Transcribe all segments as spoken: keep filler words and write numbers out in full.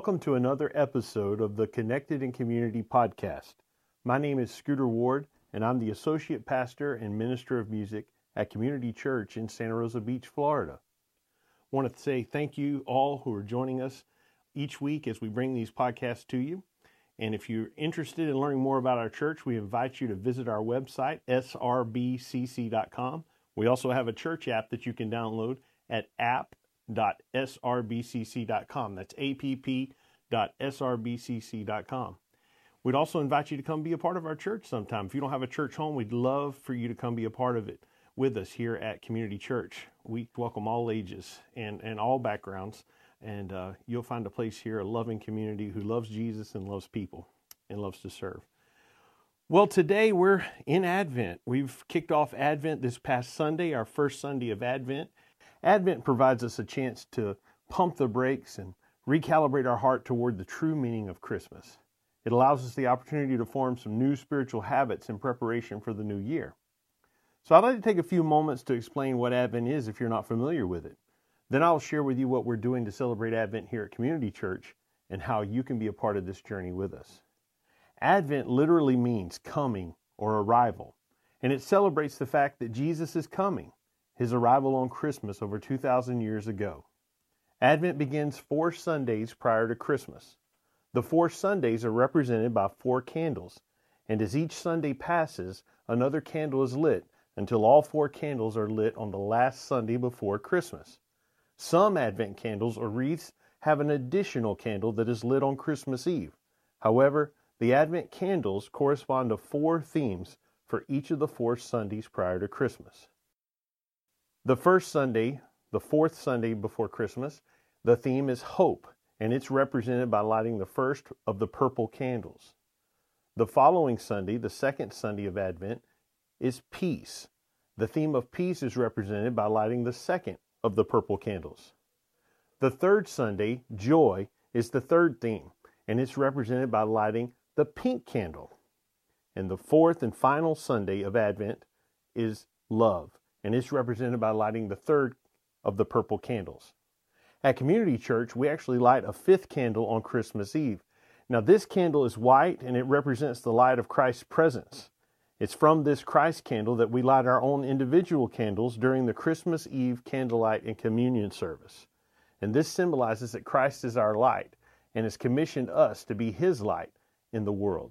Welcome to another episode of the Connected in Community podcast. My name is Scooter Ward, and I'm the Associate Pastor and Minister of Music at Community Church in Santa Rosa Beach, Florida. I want to say thank you all who are joining us each week as we bring these podcasts to you. And if you're interested in learning more about our church, we invite you to visit our website, s r b c c dot com. We also have a church app that you can download at app dot s r b c c dot com. That's app dot s r b c c dot com. We'd also invite you to come be a part of our church sometime. If you don't have a church home, we'd love for you to come be a part of it with us here at Community Church. We welcome all ages and, and all backgrounds, and uh, you'll find a place here, a loving community who loves Jesus and loves people and loves to serve. Well, today we're in Advent. We've kicked off Advent this past Sunday, our first Sunday of Advent. Advent provides us a chance to pump the brakes and recalibrate our heart toward the true meaning of Christmas. It allows us the opportunity to form some new spiritual habits in preparation for the new year. So I'd like to take a few moments to explain what Advent is if you're not familiar with it. Then I'll share with you what we're doing to celebrate Advent here at Community Church and how you can be a part of this journey with us. Advent literally means coming or arrival, and it celebrates the fact that Jesus is coming. His arrival on Christmas over two thousand years ago. Advent begins four Sundays prior to Christmas. The four Sundays are represented by four candles, and as each Sunday passes, another candle is lit until all four candles are lit on the last Sunday before Christmas. Some Advent candles or wreaths have an additional candle that is lit on Christmas Eve. However, the Advent candles correspond to four themes for each of the four Sundays prior to Christmas. The first Sunday, the fourth Sunday before Christmas, the theme is hope, and it's represented by lighting the first of the purple candles. The following Sunday, the second Sunday of Advent, is peace. The theme of peace is represented by lighting the second of the purple candles. The third Sunday, joy, is the third theme, and it's represented by lighting the pink candle. And the fourth and final Sunday of Advent is love, and it's represented by lighting the third of the purple candles. At Community Church, we actually light a fifth candle on Christmas Eve. Now, this candle is white, and it represents the light of Christ's presence. It's from this Christ candle that we light our own individual candles during the Christmas Eve candlelight and communion service. And this symbolizes that Christ is our light and has commissioned us to be His light in the world.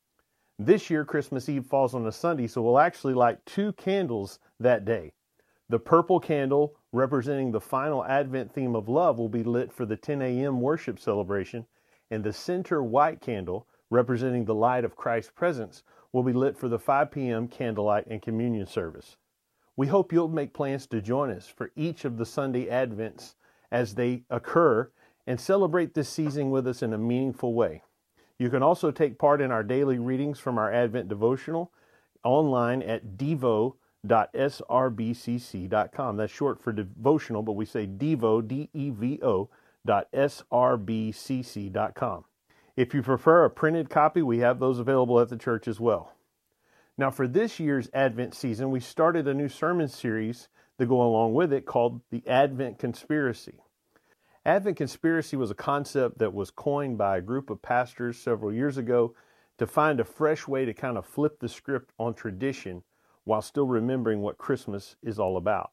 This year, Christmas Eve falls on a Sunday, so we'll actually light two candles that day. The purple candle, representing the final Advent theme of love, will be lit for the ten a.m. worship celebration, and the center white candle, representing the light of Christ's presence, will be lit for the five p.m. candlelight and communion service. We hope you'll make plans to join us for each of the Sunday Advents as they occur and celebrate this season with us in a meaningful way. You can also take part in our daily readings from our Advent devotional online at devo dot s r b c c dot com. That's short for devotional, but we say devo, D E V O, dot S R B C C dot com. If you prefer a printed copy, we have those available at the church as well. Now, for this year's Advent season, we started a new sermon series to go along with it called the Advent Conspiracy. Advent Conspiracy was a concept that was coined by a group of pastors several years ago to find a fresh way to kind of flip the script on tradition while still remembering what Christmas is all about.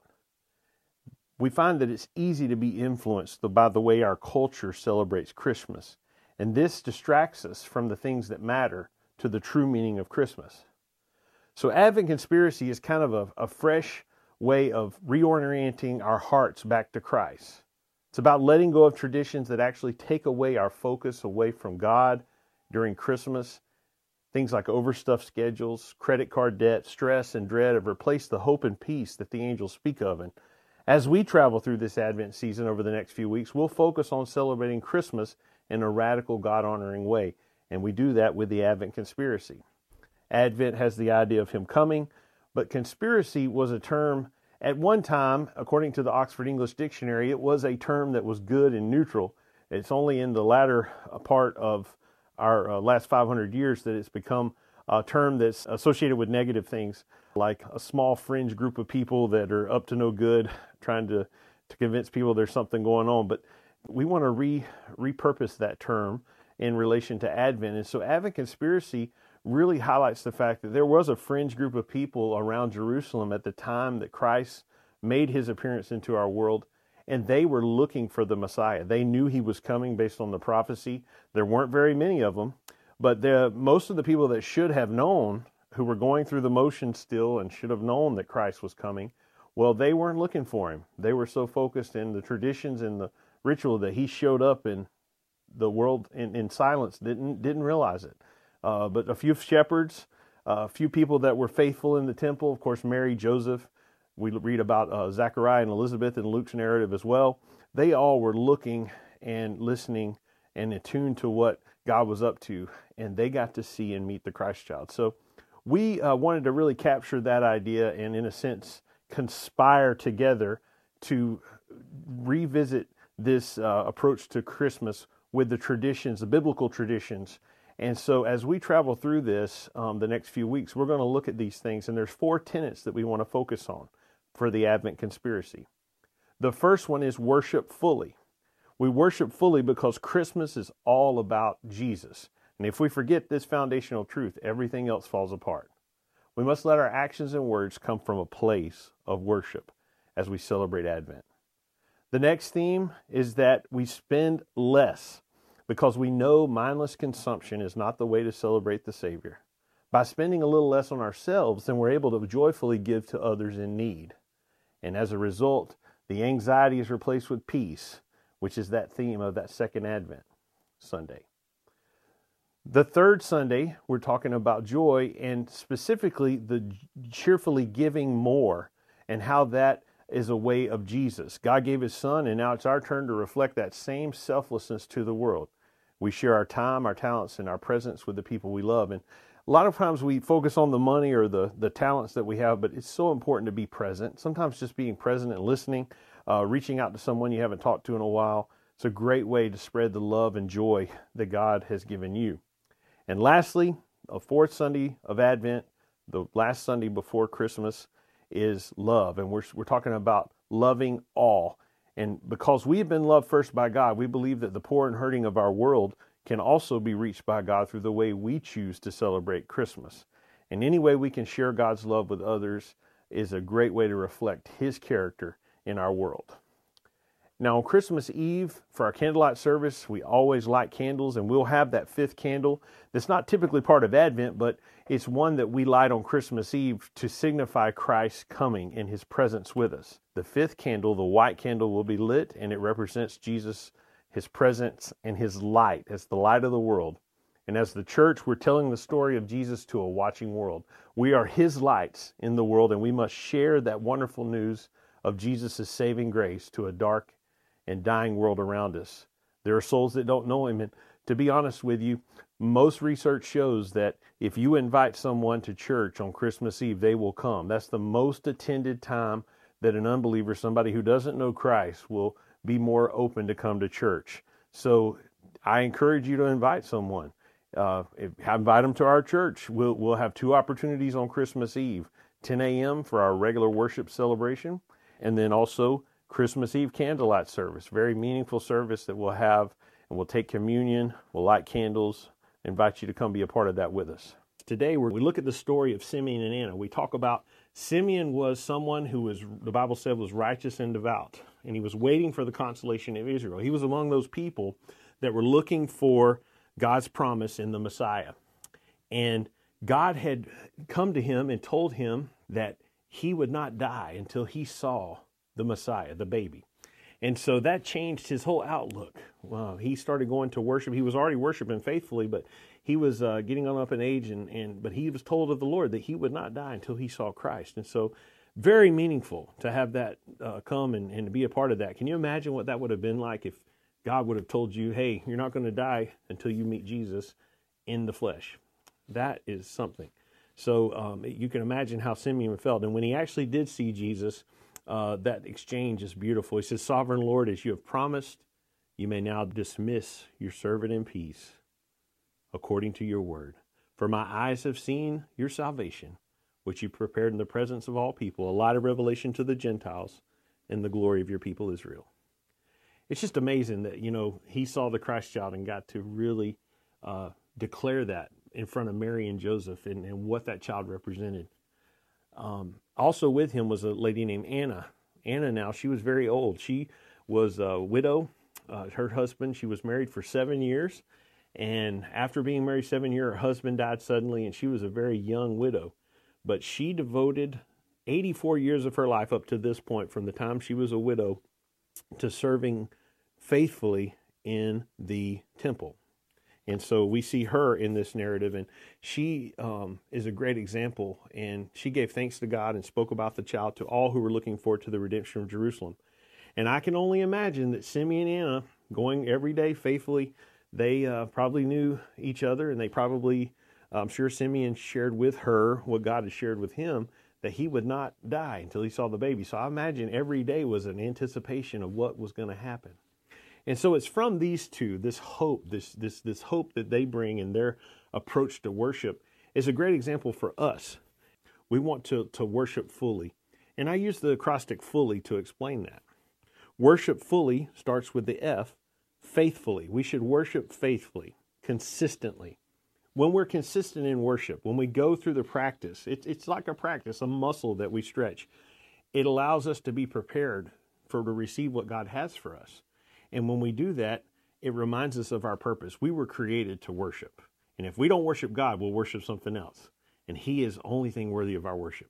We find that it's easy to be influenced by the way our culture celebrates Christmas, and this distracts us from the things that matter to the true meaning of Christmas. So Advent Conspiracy is kind of a, a fresh way of reorienting our hearts back to Christ. It's about letting go of traditions that actually take away our focus away from God during Christmas. Things like overstuffed schedules, credit card debt, stress, and dread have replaced the hope and peace that the angels speak of. And as we travel through this Advent season over the next few weeks, we'll focus on celebrating Christmas in a radical, God-honoring way. And we do that with the Advent Conspiracy. Advent has the idea of Him coming, but conspiracy was a term at one time, according to the Oxford English Dictionary, it was a term that was good and neutral. It's only in the latter part of our uh, last five hundred years that it's become a term that's associated with negative things, like a small fringe group of people that are up to no good, trying to, to convince people there's something going on. But we want to re repurpose that term in relation to Advent. And so Advent Conspiracy really highlights the fact that there was a fringe group of people around Jerusalem at the time that Christ made his appearance into our world, and they were looking for the Messiah. They knew he was coming based on the prophecy. There weren't very many of them, but the, most of the people that should have known, who were going through the motions still and should have known that Christ was coming, well, they weren't looking for him. They were so focused in the traditions and the ritual that he showed up in the world in, in silence, didn't didn't realize it. Uh, but a few shepherds, uh, a few people that were faithful in the temple, of course, Mary, Joseph, we read about uh, Zachariah and Elizabeth in Luke's narrative as well. They all were looking and listening and attuned to what God was up to, and they got to see and meet the Christ child. So we uh, wanted to really capture that idea and, in a sense, conspire together to revisit this uh, approach to Christmas with the traditions, the biblical traditions. And so as we travel through this um, the next few weeks, we're going to look at these things, and there's four tenets that we want to focus on for the Advent Conspiracy. The first one is worship fully. We worship fully because Christmas is all about Jesus. And if we forget this foundational truth, everything else falls apart. We must let our actions and words come from a place of worship as we celebrate Advent. The next theme is that we spend less because we know mindless consumption is not the way to celebrate the Savior. By spending a little less on ourselves, then we're able to joyfully give to others in need. And as a result, the anxiety is replaced with peace, which is that theme of that second Advent Sunday. The third Sunday, we're talking about joy, and specifically the cheerfully giving more and how that is a way of Jesus. God gave his son, and now it's our turn to reflect that same selflessness to the world. We share our time, our talents, and our presence with the people we love. And a lot of times we focus on the money or the, the talents that we have, but it's so important to be present. Sometimes just being present and listening, uh, reaching out to someone you haven't talked to in a while, it's a great way to spread the love and joy that God has given you. And lastly, a fourth Sunday of Advent, the last Sunday before Christmas, is love. And we're, we're talking about loving all. And because we have been loved first by God, we believe that the poor and hurting of our world can also be reached by God through the way we choose to celebrate Christmas. And any way we can share God's love with others is a great way to reflect his character in our world. Now, on Christmas Eve, for our candlelight service, we always light candles, and we'll have that fifth candle that's not typically part of Advent, but it's one that we light on Christmas Eve to signify Christ's coming and his presence with us. The fifth candle, the white candle, will be lit, and it represents Jesus, his presence, and his light as the light of the world. And as the church, we're telling the story of Jesus to a watching world. We are his lights in the world, and we must share that wonderful news of Jesus' saving grace to a dark and dying world around us. There are souls that don't know him, and to be honest with you, most research shows that if you invite someone to church on Christmas Eve, they will come. That's the most attended time that an unbeliever, somebody who doesn't know Christ, will be more open to come to church. So I encourage you to invite someone. Uh, if, invite them to our church. We'll, we'll have two opportunities on Christmas Eve, ten a.m. for our regular worship celebration, and then also Christmas Eve candlelight service, very meaningful service that we'll have, and we'll take communion, we'll light candles, invite you to come be a part of that with us. Today we look at the story of Simeon and Anna. We talk about Simeon was someone who was, the Bible said, was righteous and devout, and he was waiting for the consolation of Israel. He was among those people that were looking for God's promise in the Messiah. And God had come to him and told him that he would not die until he saw the Messiah, the baby. And so that changed his whole outlook. Wow. He started going to worship. He was already worshiping faithfully, but he was uh, getting on up in age, and, and but he was told of the Lord that he would not die until he saw Christ. And so very meaningful to have that uh, come and, and to be a part of that. Can you imagine what that would have been like if God would have told you, hey, you're not going to die until you meet Jesus in the flesh? That is something. So um, you can imagine how Simeon felt. And when he actually did see Jesus, Uh, that exchange is beautiful. He says, Sovereign Lord, as you have promised, you may now dismiss your servant in peace, according to your word. For my eyes have seen your salvation, which you prepared in the presence of all people, a light of revelation to the Gentiles, and the glory of your people Israel. it's just amazing that, you know, he saw the Christ child and got to really uh, declare that in front of Mary and Joseph and, and what that child represented. Um, also with him was a lady named Anna. Anna now, she was very old. She was a widow. Uh, her husband, she was married for seven years. And after being married seven years, her husband died suddenly, and she was a very young widow. But she devoted eighty-four years of her life up to this point, from the time she was a widow, to serving faithfully in the temple. And so we see her in this narrative, and she um, is a great example. And she gave thanks to God and spoke about the child to all who were looking forward to the redemption of Jerusalem. And I can only imagine that Simeon and Anna, going every day faithfully, they uh, probably knew each other, and they probably, I'm sure Simeon shared with her what God had shared with him, that he would not die until he saw the baby. So I imagine every day was an anticipation of what was going to happen. And so it's from these two, this hope, this this this hope that they bring in their approach to worship is a great example for us. We want to, to worship fully. And I use the acrostic fully to explain that. Worship fully starts with the F, faithfully. We should worship faithfully, consistently. When we're consistent in worship, when we go through the practice, it, it's like a practice, a muscle that we stretch. It allows us to be prepared for to receive what God has for us. And when we do that, it reminds us of our purpose. We were created to worship. And if we don't worship God, we'll worship something else. And He is the only thing worthy of our worship.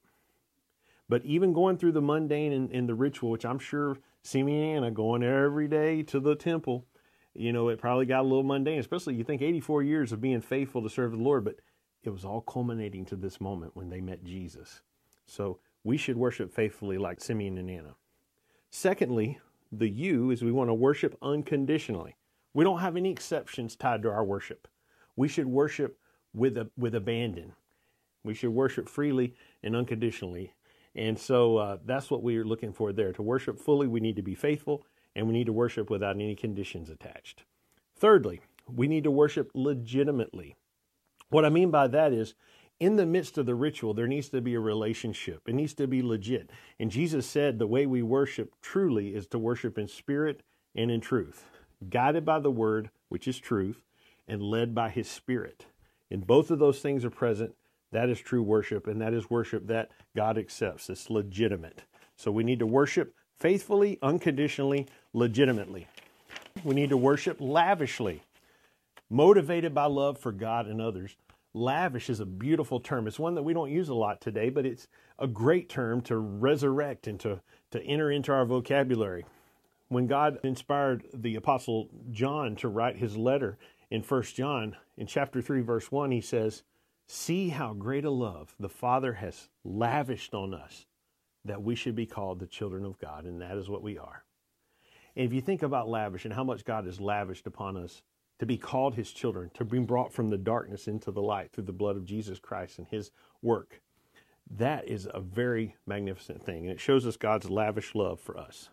But even going through the mundane and, and the ritual, which I'm sure Simeon and Anna going every day to the temple, you know, it probably got a little mundane, especially you think eighty-four years of being faithful to serve the Lord, but it was all culminating to this moment when they met Jesus. So we should worship faithfully like Simeon and Anna. Secondly, the U is we want to worship unconditionally. We don't have any exceptions tied to our worship. We should worship with a, with abandon. We should worship freely and unconditionally. And so uh, that's what we are looking for there. To worship fully, we need to be faithful, and we need to worship without any conditions attached. Thirdly, we need to worship legitimately. What I mean by that is, in the midst of the ritual, there needs to be a relationship. It needs to be legit. And Jesus said the way we worship truly is to worship in spirit and in truth, guided by the word, which is truth, and led by His Spirit. And both of those things are present. That is true worship, and that is worship that God accepts. It's legitimate. So we need to worship faithfully, unconditionally, legitimately. We need to worship lavishly, motivated by love for God and others. Lavish is a beautiful term. It's one that we don't use a lot today, but it's a great term to resurrect and to, to enter into our vocabulary. When God inspired the Apostle John to write his letter in First John, in chapter three, verse one, he says, "See how great a love the Father has lavished on us, that we should be called the children of God," and that is what we are. And if you think about lavish and how much God has lavished upon us to be called His children, to be brought from the darkness into the light through the blood of Jesus Christ and His work, that is a very magnificent thing. And it shows us God's lavish love for us.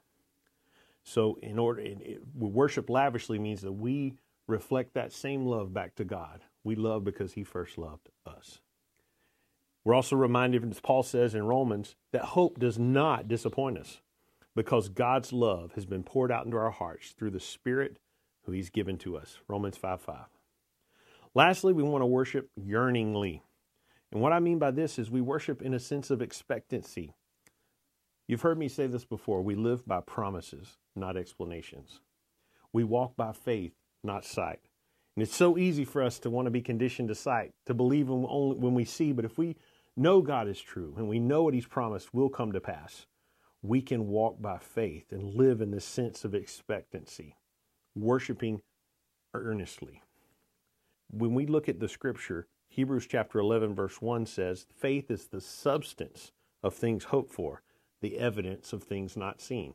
So in order, it, it, worship lavishly means that we reflect that same love back to God. We love because He first loved us. We're also reminded, as Paul says in Romans, that hope does not disappoint us because God's love has been poured out into our hearts through the Spirit who He's given to us. Romans five five. Lastly, we want to worship yearningly. And what I mean by this is we worship in a sense of expectancy. You've heard me say this before. We live by promises, not explanations. We walk by faith, not sight. And it's so easy for us to want to be conditioned to sight, to believe in only when we see. But if we know God is true and we know what He's promised will come to pass, we can walk by faith and live in this sense of expectancy, worshiping earnestly. When we look at the scripture, Hebrews chapter eleven, verse one says, faith is the substance of things hoped for, the evidence of things not seen.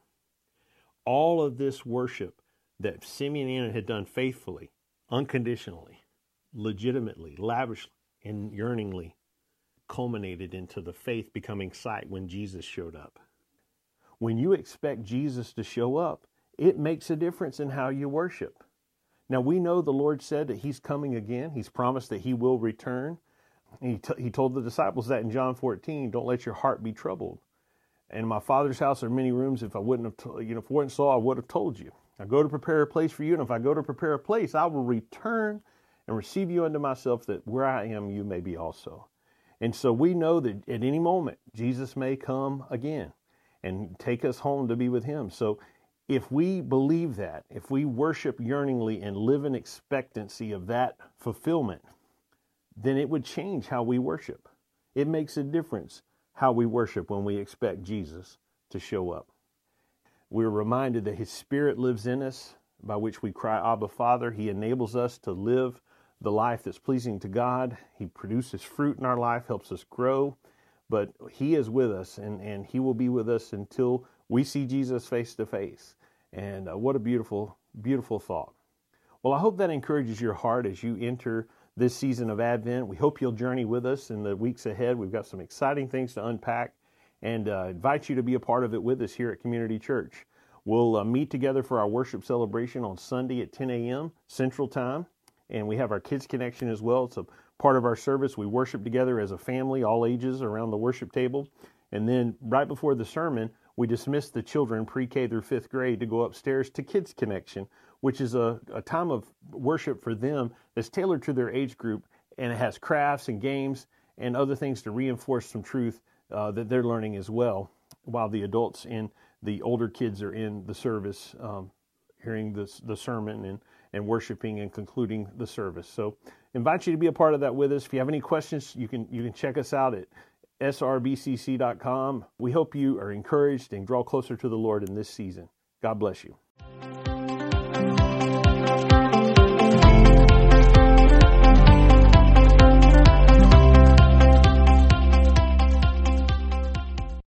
All of this worship that Simeon and Anna had done faithfully, unconditionally, legitimately, lavishly, and yearningly culminated into the faith becoming sight when Jesus showed up. When you expect Jesus to show up, it makes a difference in how you worship. Now, we know the Lord said that He's coming again. He's promised that He will return. He, t- he told the disciples that in John fourteen, don't let your heart be troubled. In my Father's house are many rooms. If I wouldn't have, to- you know, if it wasn't so, I would have told you. I go to prepare a place for you, and if I go to prepare a place, I will return and receive you unto myself, that where I am, you may be also. And so we know that at any moment, Jesus may come again and take us home to be with him. So if we believe that, if we worship yearningly and live in expectancy of that fulfillment, then it would change how we worship. It makes a difference how we worship when we expect Jesus to show up. We're reminded that his Spirit lives in us, by which we cry, Abba, Father. He enables us to live the life that's pleasing to God. He produces fruit in our life, helps us grow, but he is with us, and, and he will be with us until we see Jesus face to face. And uh, what a beautiful, beautiful thought. Well, I hope that encourages your heart as you enter this season of Advent. We hope you'll journey with us in the weeks ahead. We've got some exciting things to unpack, and uh, invite you to be a part of it with us here at Community Church. We'll uh, meet together for our worship celebration on Sunday at ten a.m. Central Time, and we have our Kids Connection as well. It's a part of our service. We worship together as a family, all ages, around the worship table. And then right before the sermon, we dismiss the children pre-K through fifth grade to go upstairs to Kids Connection, which is a, a time of worship for them that's tailored to their age group, and it has crafts and games and other things to reinforce some truth uh, that they're learning as well, while the adults and the older kids are in the service, um, hearing this, the sermon and, and worshiping and concluding the service. So invite you to be a part of that with us. If you have any questions, you can you can check us out at S R B C C dot com. We hope you are encouraged and draw closer to the Lord in this season. God bless you.